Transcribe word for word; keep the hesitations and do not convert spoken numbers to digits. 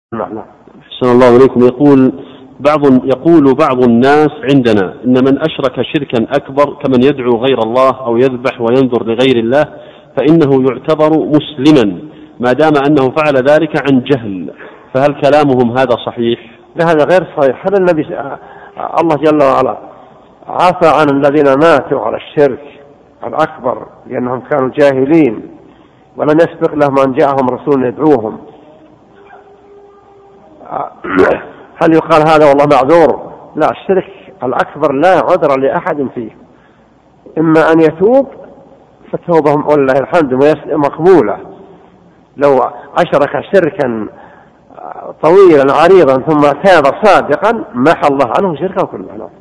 نعم. أحسن الله إليكم. يقول بعض يقول بعض الناس عندنا إن من أشرك شركا أكبر كمن يدعو غير الله أو يذبح وينذر لغير الله فإنه يعتبر مسلما ما دام أنه فعل ذلك عن جهل، فهل كلامهم هذا صحيح؟ لا، هذا غير صحيح. هذا النبي الله جل وعلا عفى عن الذين ماتوا على الشرك الأكبر لأنهم كانوا جاهلين ولم يسبق لهم أن جاءهم رسول يدعوهم. هل يقال هذا والله معذور؟ لا، الشرك الأكبر لا عذر لأحد فيه، إما أن يتوب فتوبهم والله الحمد مقبولة. لو أشرك شركا طويلا عريضا ثم تاب صادقا محى الله عنه شركا كله.